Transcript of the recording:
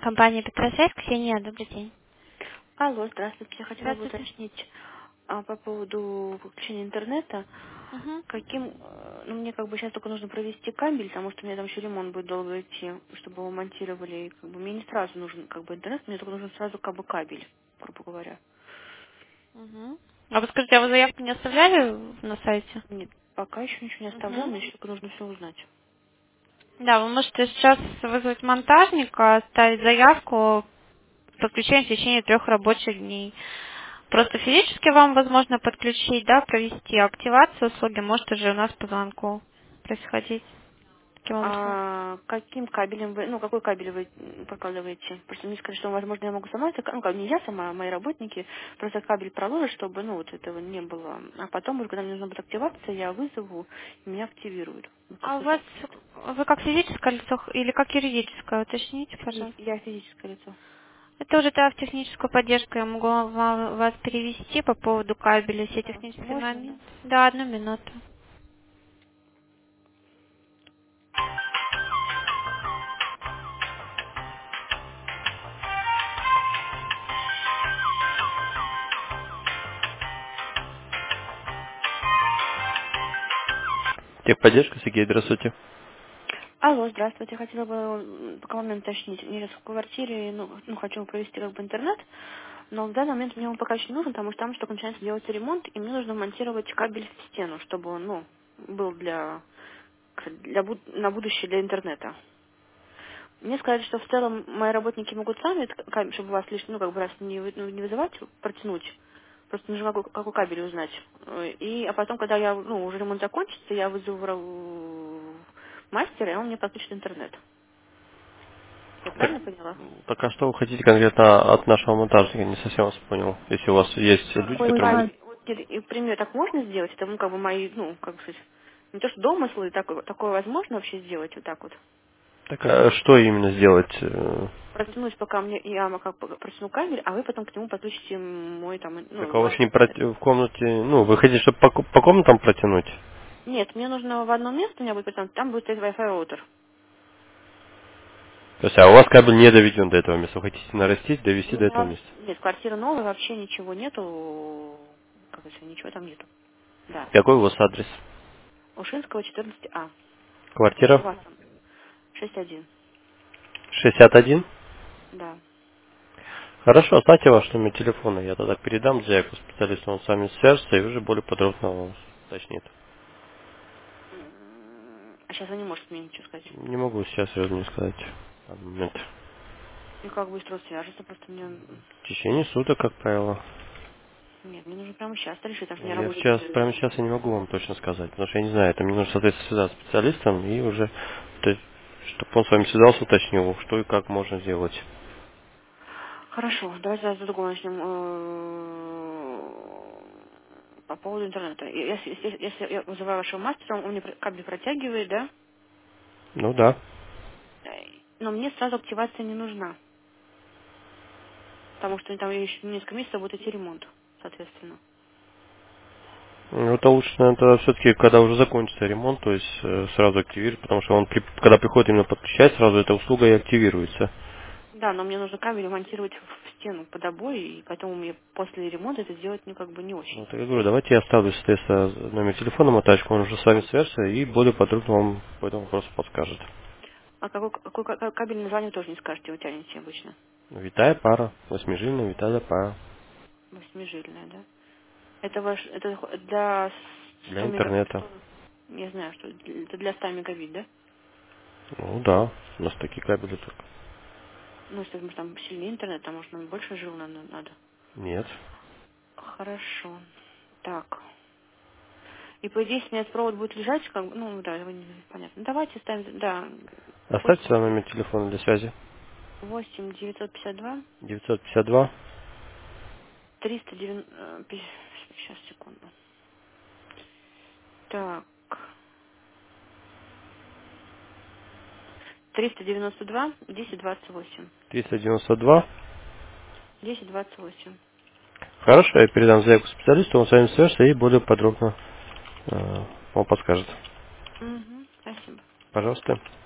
Компания Петросвязь, Ксения, добрый день. Алло, здравствуйте. Я хотела бы Здравствуйте. уточнить по поводу подключения интернета. Мгм. Ну, мне как бы сейчас только нужно провести кабель, потому что мне там еще ремонт будет долго идти, чтобы его монтировали. И как бы мне не сразу нужен как бы интернет, мне только нужен сразу как бы кабель, грубо говоря. Мгм. А вы скажите, а вы заявку не оставляли на сайте? Нет, пока еще ничего не оставляла, Мгм. мне еще только нужно все узнать. Да, вы можете сейчас вызвать монтажника, оставить заявку, подключение в течение 3 рабочих дней. Просто физически вам возможно подключить, да, провести активацию услуги, может уже у нас по звонку происходить таким образом. А каким кабелем вы, ну, какой кабель вы прокладываете? Просто мне сказали, что, возможно, я могу сама, ну, как не я сама, а мои работники, просто кабель проложат, чтобы, ну, вот этого не было. А потом, уже, когда мне нужна будет активация, я вызову, и меня активируют. Ну, А у просто вас, так вот. вы как физическое лицо или как юридическое, уточните, пожалуйста. Я физическое лицо. Это уже да, в техническую поддержку я могу вас перевести по поводу кабеля, все Да, технические можно, да. моменты. Да, 1 минуту. Техподдержка, Сергей, здравствуйте. Алло, здравствуйте. Я хотела бы пока момент уточнить. Я сейчас в квартире, ну, хочу провести как бы интернет, но в данный момент мне он пока еще не нужен, потому что там только начинается делаться ремонт, и мне нужно монтировать кабель в стену, чтобы он, ну, был на будущее для интернета. Мне сказали, что в целом мои работники могут сами, чтобы вас лишь, ну, как бы раз не вызывать, протянуть. Просто нужно какой кабель узнать. А потом, когда уже ремонт закончится, я вызову мастера, и он мне подключит интернет. Я Так, правильно поняла? так а что вы хотите конкретно от нашего монтажника? Не совсем вас понял. Если у вас есть люди, Какой которые... кабель? Вот, и, например, так можно сделать? Это, ну, как бы мои, ну, как бы сказать, не то что домыслы, такое возможно вообще сделать вот так вот? Так, а что именно сделать? Протянуть, пока я как бы протяну кабель, а вы потом к нему подключите мой там, Так ну, а у вас ваш не интернет. в комнате... Ну, вы хотите, чтобы по комнатам протянуть? Нет, мне нужно в одно место, у меня будет потом, там будет стоять Wi-Fi роутер. То есть, а у вас кабель не доведен до этого места. Вы хотите нарастить, У довести до этого меня, места. нет, квартира новая, вообще ничего нету, как это, ничего там нету. Да. Какой у вас адрес? Ушинского, 14А. У Квартира вас там 6-1. 61. Да. Хорошо, оставьте ваш номер телефона. Я тогда передам заявку специалисту, он с вами свяжется и уже более подробно вам уточнит. А сейчас вы не можете мне ничего сказать. Не могу сейчас серьезно не сказать. На данный момент. И как быстро он свяжется, просто мне... В течение суток, как правило. Нет, мне нужно прямо сейчас решить, потому что у меня Я рабочий сейчас, день. прямо сейчас я не могу вам точно сказать, потому что я не знаю, это мне нужно, соответственно, связаться с специалистом и уже, то есть, чтобы он с вами связался, уточнил, что и как можно сделать. Хорошо, давайте за другого начнем. По поводу интернета. Если я вызываю вашего мастера, он мне кабель протягивает, да? Ну да. Но мне сразу активация не нужна, потому что там еще несколько месяцев будет идти ремонт, соответственно. Ну, это лучше, наверное, все-таки, когда уже закончится ремонт, то есть сразу активировать, потому что он, когда приходит именно подключать, сразу эта услуга и активируется. Да, но мне нужно кабель монтировать в стену под обои, и поэтому мне после ремонта это сделать, ну, как бы не очень. Вот я говорю, давайте я оставлю, соответственно, номер телефона мотачку, он уже с вами свяжется и более подробно вам по этому вопросу подскажет. А какой кабель название тоже не скажете, вы тянете обычно. Витая пара, восьмижильная витая пара. Восьмижильная, да? Это это для Для 100 мегабит, интернета. я знаю, что это для 100 мегабит, да? Ну да, у нас такие кабели только. Ну, если может, там сильнее интернет, там, может, нам больше жил надо. Нет. Хорошо. Так. И по идее, если у меня этот провод будет лежать, как бы, ну, да, понятно. Давайте ставим, да, Оставьте 8 свой номер телефона для связи. 8 952 952 390... Сейчас, секунду. Так. 392 1028. 392. 1028. Хорошо, я передам заявку специалисту, он с вами свяжется и более подробно вам подскажет. Угу, спасибо. Пожалуйста.